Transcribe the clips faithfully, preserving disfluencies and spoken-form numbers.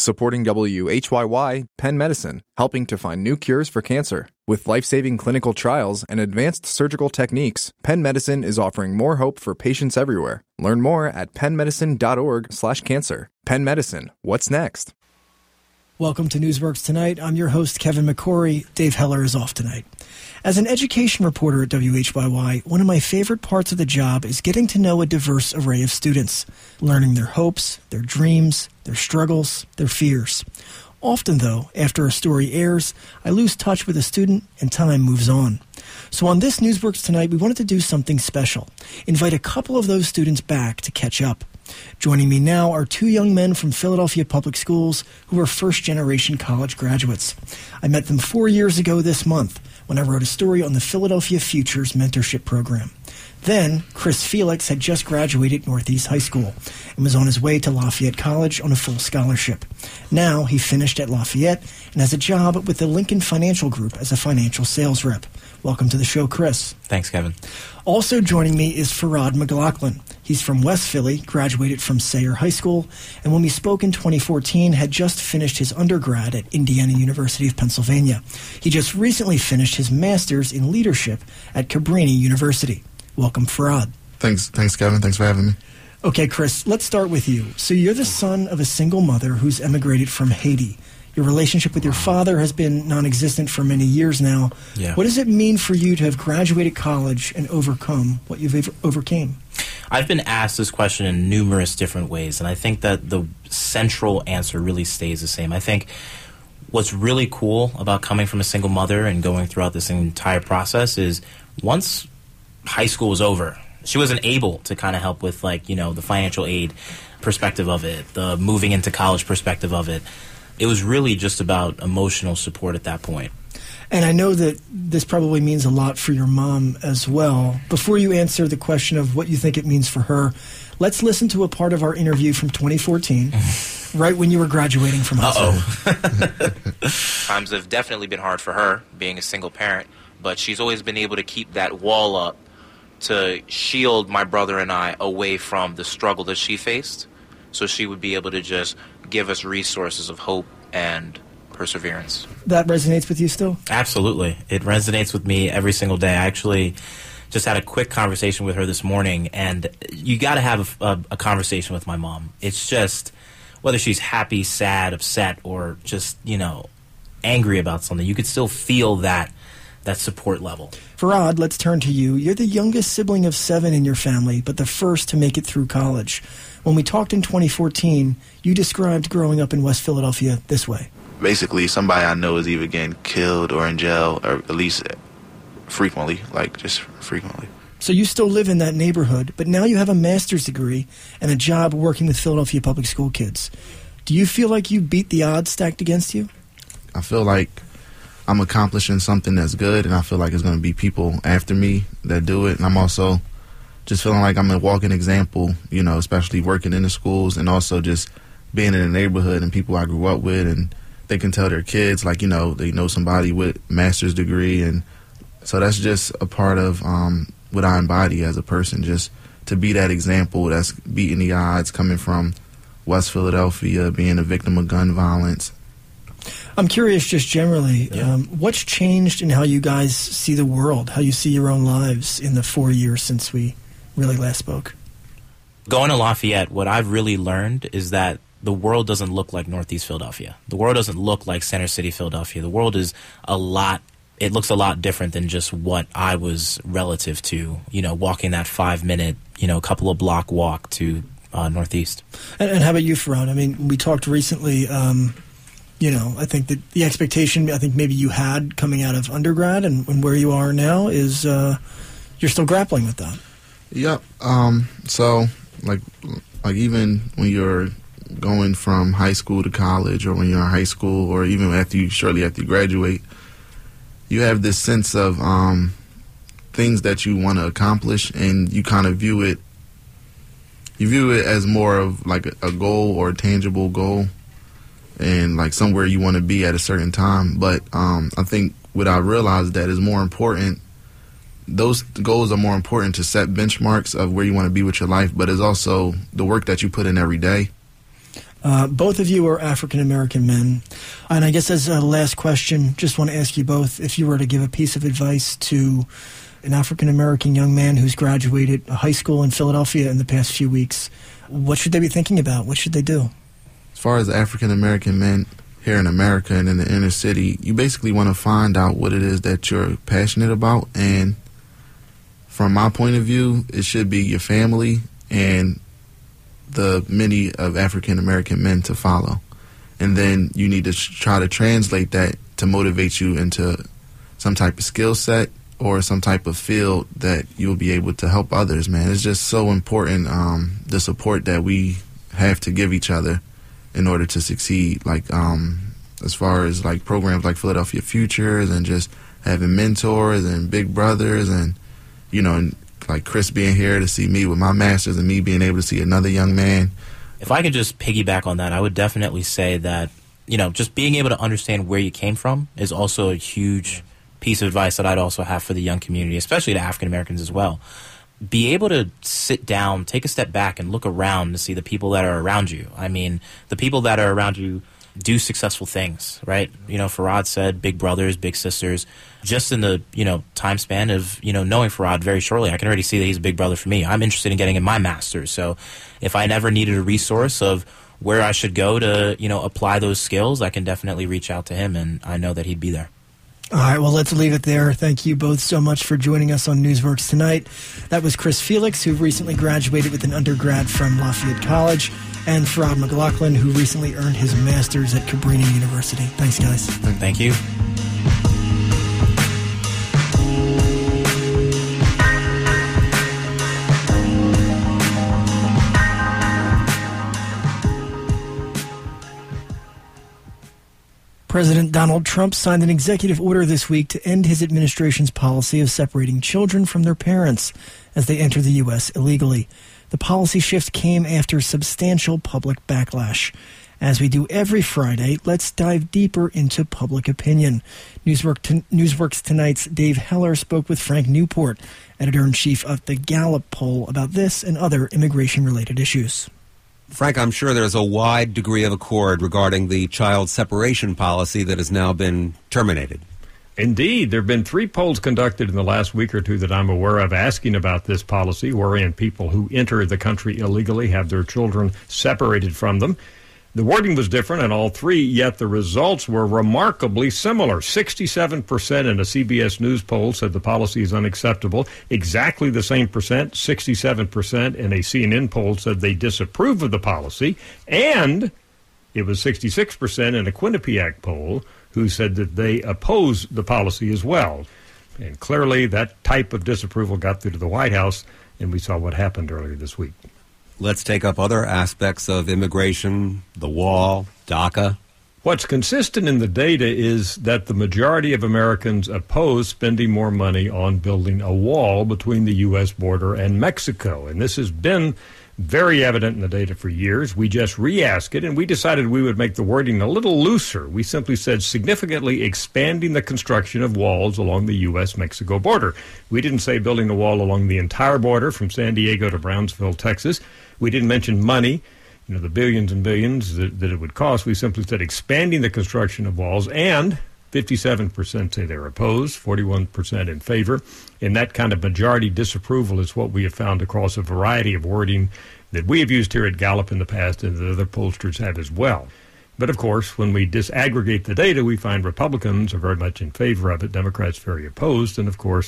Supporting W H Y Y, Penn Medicine, helping to find new cures for cancer. With life-saving clinical trials and advanced surgical techniques, Penn Medicine is offering more hope for patients everywhere. Learn more at pennmedicine.org slash cancer. Penn Medicine, what's next? Welcome to Newsworks Tonight. I'm your host, Kevin McCory. Dave Heller is off tonight. As an education reporter at W H Y Y, one of my favorite parts of the job is getting to know a diverse array of students, learning their hopes, their dreams, their struggles, their fears. Often, though, after a story airs, I lose touch with a student and time moves on. So on this Newsworks Tonight, we wanted to do something special, invite a couple of those students back to catch up. Joining me now are two young men from Philadelphia Public Schools who are first-generation college graduates. I met them four years ago this month when I wrote a story on the Philadelphia Futures Mentorship Program. Then, Chris Felix had just graduated Northeast High School and was on his way to Lafayette College on a full scholarship. Now, he finished at Lafayette and has a job with the Lincoln Financial Group as a financial sales rep. Welcome to the show, Chris. Thanks, Kevin. Also joining me is Farad McLaughlin. He's from West Philly, graduated from Sayre High School, and when we spoke in twenty fourteen, had just finished his undergrad at Indiana University of Pennsylvania. He just recently finished his master's in leadership at Cabrini University. Welcome, Farad. Thanks, thanks, Kevin. Thanks for having me. Okay, Chris, let's start with you. So you're the son of a single mother who's emigrated from Haiti. Your relationship with your father has been non-existent for many years now. Yeah. What does it mean for you to have graduated college and overcome what you've ever overcame? I've been asked this question in numerous different ways, and I think that the central answer really stays the same. I think what's really cool about coming from a single mother and going throughout this entire process is once high school was over, she wasn't able to kind of help with, like, you know, the financial aid perspective of it, the moving into college perspective of it. It was really just about emotional support at that point. And I know that this probably means a lot for your mom as well. Before you answer the question of what you think it means for her, let's listen to a part of our interview from twenty fourteen, right when you were graduating from high school. Uh-oh. Times have definitely been hard for her, being a single parent, but she's always been able to keep that wall up to shield my brother and I away from the struggle that she faced, so she would be able to just give us resources of hope and perseverance. That resonates with you still? Absolutely. It resonates with me every single day. I actually just had a quick conversation with her this morning, and you got to have a, a, a conversation with my mom. It's just, whether she's happy, sad, upset, or just, you know, angry about something, you could still feel that that support level. Farad, let's turn to you. You're the youngest sibling of seven in your family, but the first to make it through college. When we talked in twenty fourteen, you described growing up in West Philadelphia this way. Basically, somebody I know is either getting killed or in jail, or at least frequently, like just frequently. So you still live in that neighborhood, but now you have a master's degree and a job working with Philadelphia Public School kids. Do you feel like you beat the odds stacked against you? I feel like I'm accomplishing something that's good, and I feel like it's going to be people after me that do it. And I'm also just feeling like I'm a walking example, you know, especially working in the schools and also just being in the neighborhood and people I grew up with, and they can tell their kids, like, you know, they know somebody with master's degree. And so that's just a part of um, what I embody as a person, just to be that example that's beating the odds, coming from West Philadelphia, being a victim of gun violence. I'm curious, just generally, yeah. um, what's changed in how you guys see the world, how you see your own lives in the four years since we really last spoke? Going to Lafayette, what I've really learned is that the world doesn't look like Northeast Philadelphia. The world doesn't look like Center City, Philadelphia. The world is a lot, it looks a lot different than just what I was relative to, you know, walking that five minute, you know, couple of block walk to uh, Northeast. And, and how about you, Farad? I mean, we talked recently, um, you know, I think that the expectation, I think maybe you had coming out of undergrad and, and where you are now is uh, you're still grappling with that. Yep. Um, so, like, like even when you're going from high school to college, or when you're in high school, or even after you, shortly after you graduate, you have this sense of um, things that you want to accomplish, and you kind of view it, you view it as more of like a, a goal or a tangible goal, and like somewhere you want to be at a certain time. But um, I think what I realized that is more important, those goals are more important to set benchmarks of where you want to be with your life, but it's also the work that you put in every day. Uh, both of you are African-American men. And I guess as a last question, just want to ask you both, if you were to give a piece of advice to an African-American young man who's graduated high school in Philadelphia in the past few weeks, what should they be thinking about? What should they do? As far as African-American men here in America and in the inner city, you basically want to find out what it is that you're passionate about. And from my point of view, it should be your family and the many of African-American men to follow. And then you need to try to translate that to motivate you into some type of skill set or some type of field that you'll be able to help others, man. It's just so important, um, the support that we have to give each other in order to succeed. Like, um, as far as like programs like Philadelphia Futures and just having mentors and big brothers and, you know, and like Chris being here to see me with my master's and me being able to see another young man. If I could just piggyback on that, I would definitely say that, you know, just being able to understand where you came from is also a huge piece of advice that I'd also have for the young community, especially to African Americans as well. Be able to sit down, take a step back, and look around to see the people that are around you. I mean, the people that are around you do successful things, right? You know, Farad said big brothers, big sisters. Just in the, you know, time span of, you know, knowing Farad very shortly, I can already see that he's a big brother for me. I'm interested in getting in my master's. So if I never needed a resource of where I should go to, you know, apply those skills, I can definitely reach out to him, and I know that he'd be there. All right, well, let's leave it there. Thank you both so much for joining us on Newsworks tonight. That was Chris Felix, who recently graduated with an undergrad from Lafayette College, and Farad McLaughlin, who recently earned his master's at Cabrini University. Thanks, guys. Thank you. President Donald Trump signed an executive order this week to end his administration's policy of separating children from their parents as they enter the U S illegally. The policy shift came after substantial public backlash. As we do every Friday, let's dive deeper into public opinion. Newswork t- Newsworks Tonight's Dave Heller spoke with Frank Newport, editor-in-chief of the Gallup poll, about this and other immigration-related issues. Frank, I'm sure there's a wide degree of accord regarding the child separation policy that has now been terminated. Indeed. There have been three polls conducted in the last week or two that I'm aware of asking about this policy, wherein people who enter the country illegally have their children separated from them. The wording was different in all three, yet the results were remarkably similar. sixty-seven percent in a C B S News poll said the policy is unacceptable. Exactly the same percent, sixty-seven percent in a C N N poll said they disapprove of the policy. And it was sixty-six percent in a Quinnipiac poll who said that they oppose the policy as well. And clearly that type of disapproval got through to the White House, and we saw what happened earlier this week. Let's take up other aspects of immigration, the wall, DACA. What's consistent in the data is that the majority of Americans oppose spending more money on building a wall between the U S border and Mexico. And this has been very evident in the data for years. We just re-asked it, and we decided we would make the wording a little looser. We simply said significantly expanding the construction of walls along the U S Mexico border. We didn't say building a wall along the entire border from San Diego to Brownsville, Texas. We didn't mention money, you know, the billions and billions that, that it would cost. We simply said expanding the construction of walls, and fifty-seven percent say they're opposed, forty-one percent in favor. And that kind of majority disapproval is what we have found across a variety of wording that we have used here at Gallup in the past and that other pollsters have as well. But, of course, when we disaggregate the data, we find Republicans are very much in favor of it, Democrats very opposed, and, of course,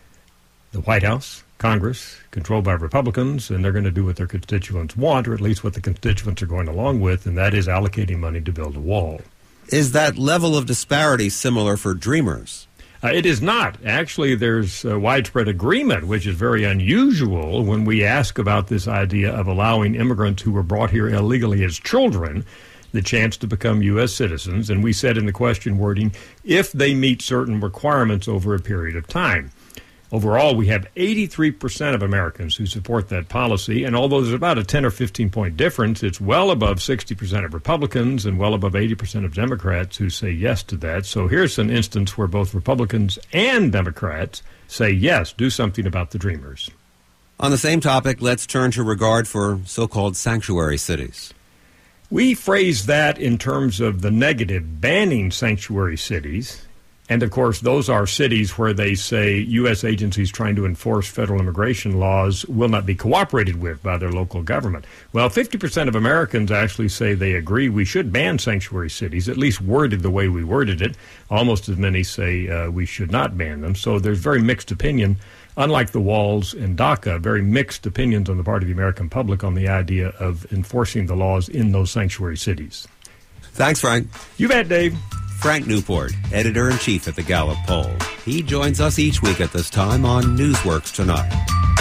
the White House, Congress, controlled by Republicans, and they're going to do what their constituents want, or at least what the constituents are going along with, and that is allocating money to build a wall. Is that level of disparity similar for Dreamers? Uh, it is not. Actually, there's uh, widespread agreement, which is very unusual when we ask about this idea of allowing immigrants who were brought here illegally as children the chance to become U S citizens. And we said in the question wording, if they meet certain requirements over a period of time. Overall, we have eighty-three percent of Americans who support that policy, and although there's about a ten or fifteen point difference, it's well above sixty percent of Republicans and well above eighty percent of Democrats who say yes to that. So here's an instance where both Republicans and Democrats say yes, do something about the Dreamers. On the same topic, let's turn to regard for so-called sanctuary cities. We phrase that in terms of the negative, banning sanctuary cities. And, of course, those are cities where they say U S agencies trying to enforce federal immigration laws will not be cooperated with by their local government. Well, fifty percent of Americans actually say they agree we should ban sanctuary cities, at least worded the way we worded it. Almost as many say uh, we should not ban them. So there's very mixed opinion. Unlike the walls in DACA, very mixed opinions on the part of the American public on the idea of enforcing the laws in those sanctuary cities. Thanks, Frank. You bet, Dave. Frank Newport, editor-in-chief at the Gallup poll. He joins us each week at this time on Newsworks Tonight.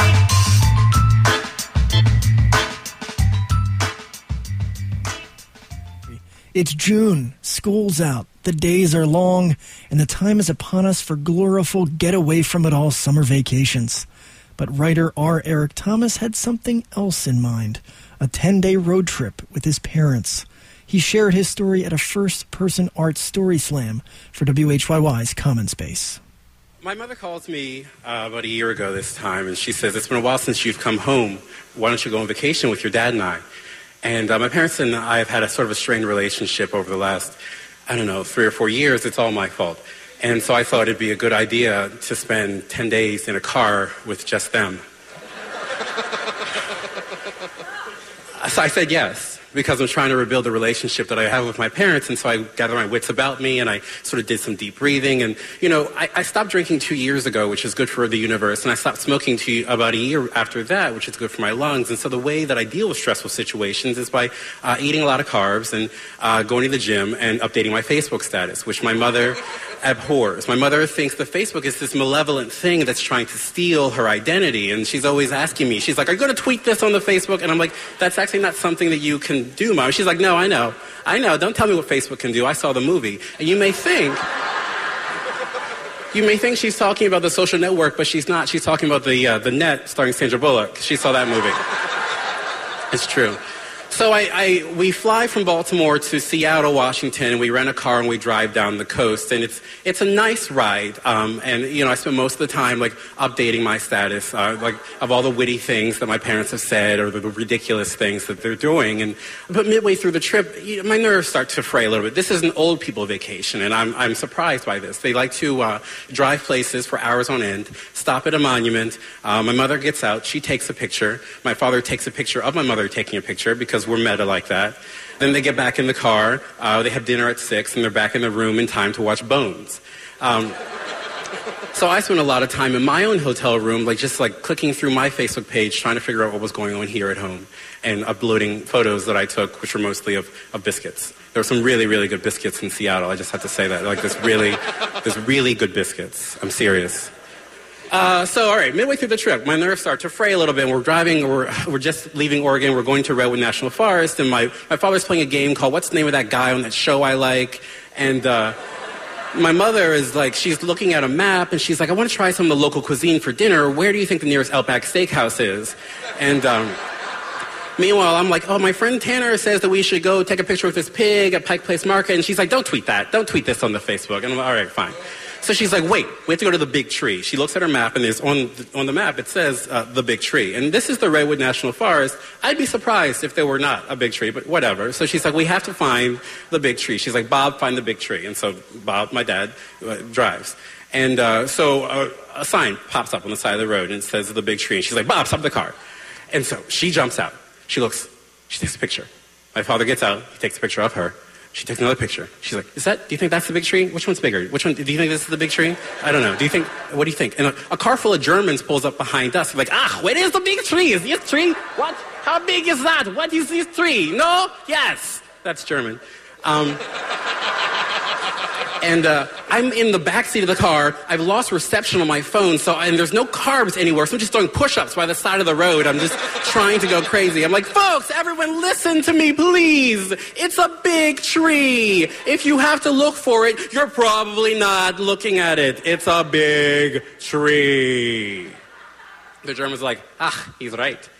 It's June, school's out, the days are long, and the time is upon us for gloriful get-away-from-it-all summer vacations. But writer R. Eric Thomas had something else in mind, a ten-day road trip with his parents. He shared his story at a first-person art story slam for W H Y Y's Common Space. My mother calls me uh, about a year ago this time, and she says, it's been a while since you've come home. Why don't you go on vacation with your dad and I? And uh, my parents and I have had a sort of a strained relationship over the last, I don't know, three or four years. It's all my fault. And so I thought it'd be a good idea to spend ten days in a car with just them. So I said yes, because I'm trying to rebuild the relationship that I have with my parents, and so I gathered my wits about me, and I sort of did some deep breathing, and, you know, I, I stopped drinking two years ago, which is good for the universe, and I stopped smoking two, about a year after that, which is good for my lungs, and so the way that I deal with stressful situations is by uh, eating a lot of carbs and uh, going to the gym and updating my Facebook status, which my mother abhors. My mother thinks that Facebook is this malevolent thing that's trying to steal her identity, and she's always asking me, she's like, are you going to tweet this on the Facebook? And I'm like, that's actually not something that you can do, Mom. She's like, no, I know. I know. Don't tell me what Facebook can do. I saw the movie. And you may think, you may think she's talking about The Social Network, but she's not. She's talking about the, uh, the Net starring Sandra Bullock. She saw that movie. It's true. So I, I, we fly from Baltimore to Seattle, Washington, and we rent a car and we drive down the coast. And it's it's a nice ride. Um, and, you know, I spend most of the time, like, updating my status, uh, like, of all the witty things that my parents have said or the, the ridiculous things that they're doing. And but midway through the trip, you know, my nerves start to fray a little bit. This is an old people vacation, and I'm, I'm surprised by this. They like to uh, drive places for hours on end, stop at a monument. Uh, my mother gets out. She takes a picture. My father takes a picture of my mother taking a picture because we're meta like that. Then they get back in the car. Uh, they have dinner at six, and they're back in the room in time to watch Bones. Um, so I spent a lot of time in my own hotel room, like just like clicking through my Facebook page, trying to figure out what was going on here at home, and uploading photos that I took, which were mostly of, of biscuits. There were some really, really good biscuits in Seattle. I just have to say that. Like, this really, there's really good biscuits. I'm serious. Uh, so, all right, midway through the trip, my nerves start to fray a little bit. We're driving, we're, we're just leaving Oregon. We're going to Redwood National Forest, and my, my father's playing a game called What's the Name of That Guy on That Show I Like? And uh, my mother is like, she's looking at a map, and she's like, I want to try some of the local cuisine for dinner. Where do you think the nearest Outback Steakhouse is? And um, meanwhile, I'm like, oh, my friend Tanner says that we should go take a picture with this pig at Pike Place Market. And she's like, don't tweet that. Don't tweet this on the Facebook. And I'm like, all right, fine. So she's like, wait, we have to go to the big tree. She looks at her map, and there's on the, on the map, it says uh, the big tree. And this is the Redwood National Forest. I'd be surprised if there were not a big tree, but whatever. So she's like, we have to find the big tree. She's like, Bob, find the big tree. And so Bob, my dad, uh, drives. And uh, so uh, a sign pops up on the side of the road, and it says the big tree. And she's like, Bob, stop the car. And so she jumps out. She looks. She takes a picture. My father gets out. He takes a picture of her. She takes another picture. She's like, is that, do you think that's the big tree? Which one's bigger? Which one, do you think this is the big tree? I don't know. Do you think, what do you think? And a, a car full of Germans pulls up behind us. Like, ah, where is the big tree? Is this tree? What? How big is that? What is this tree? No? Yes. That's German. Um, and uh, I'm in the back seat of the car. I've lost reception on my phone, so and there's no carbs anywhere, so I'm just doing push-ups by the side of the road. I'm just trying to go crazy. I'm like, folks, everyone listen to me, please. It's a big tree. If you have to look for it, you're probably not looking at it. It's a big tree. The German's like, ah, he's right.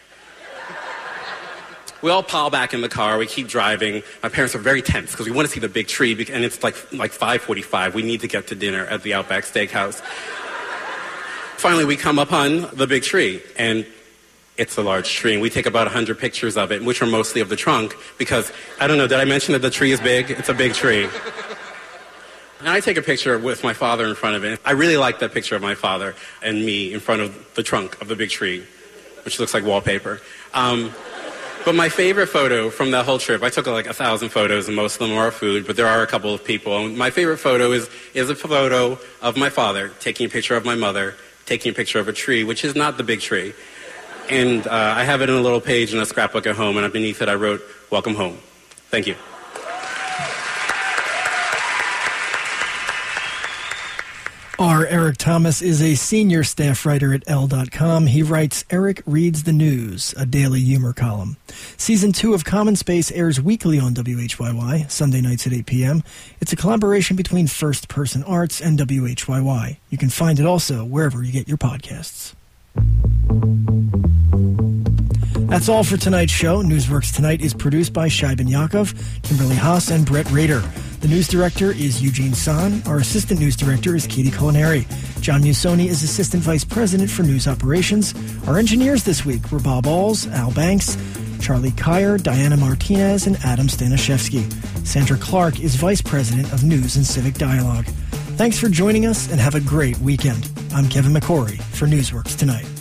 We all pile back in the car. We keep driving. My parents are very tense because we want to see the big tree, and it's like like five forty-five. We need to get to dinner at the Outback Steakhouse. Finally, we come upon the big tree, and it's a large tree. And we take about one hundred pictures of it, which are mostly of the trunk, because, I don't know, did I mention that the tree is big? It's a big tree. And I take a picture with my father in front of it. I really like that picture of my father and me in front of the trunk of the big tree, which looks like wallpaper. Um, but my favorite photo from that whole trip, I took like a thousand photos, and most of them are food, but there are a couple of people. And my favorite photo is, is a photo of my father taking a picture of my mother, taking a picture of a tree, which is not the big tree. And uh, I have it in a little page in a scrapbook at home, and beneath it I wrote, "Welcome home." Thank you. Our Eric Thomas is a senior staff writer at Elle dot com. He writes Eric Reads the News, a daily humor column. Season two of Common Space airs weekly on W H Y Y, Sunday nights at eight p.m. It's a collaboration between First Person Arts and W H Y Y. You can find it also wherever you get your podcasts. That's all for tonight's show. Newsworks Tonight is produced by Shaiban Yaakov, Kimberly Haas, and Brett Rader. The news director is Eugene San. Our assistant news director is Katie Culinary. John Musoni is assistant vice president for news operations. Our engineers this week were Bob Alls, Al Banks, Charlie Kyer, Diana Martinez, and Adam Stanishevsky. Sandra Clark is vice president of news and civic dialogue. Thanks for joining us, and have a great weekend. I'm Kevin McCory for Newsworks Tonight.